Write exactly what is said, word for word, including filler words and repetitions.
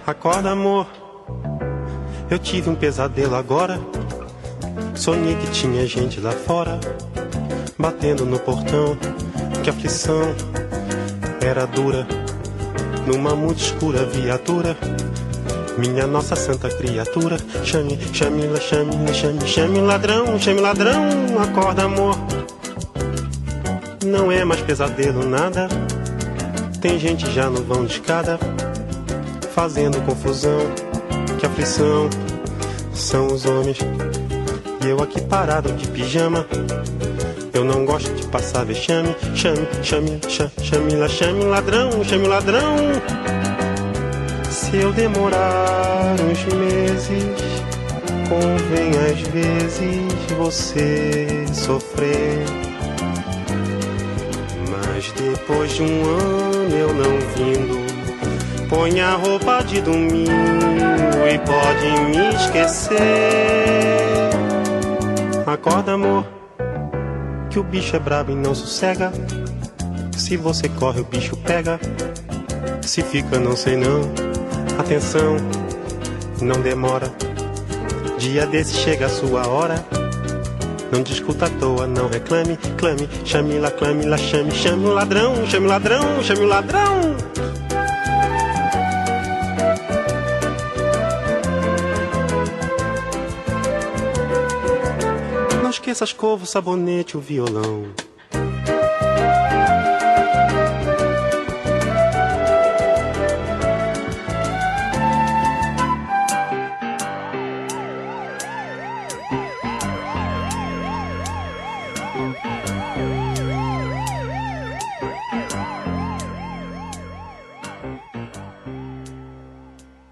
Acorda, amor, eu tive um pesadelo agora. Sonhei que tinha gente lá fora, batendo no portão. Que aflição era dura, numa muito escura viatura. Minha nossa santa criatura. Chame, chame, chame, chame, chame ladrão, chame ladrão. Acorda, amor, não é mais pesadelo nada. Tem gente já no vão de escada, fazendo confusão. Que aflição são os homens, e eu aqui parado de pijama. Eu não gosto de passar vexame. Chame, chame, chame, chame, la, chame ladrão, chame ladrão. Se eu demorar uns meses, convém às vezes você sofrer. Mas depois de um ano eu não vindo, põe a roupa de domingo e pode me esquecer. Acorda, amor, que o bicho é brabo e não sossega. Se você corre o bicho pega, se fica não sei não. Atenção, não demora, dia desse chega a sua hora. Não discuta à toa, não reclame, clame, chame lá, clame lá, chame, chame o ladrão, chame o ladrão, chame o ladrão. Não esqueça a escova, o sabonete, o violão.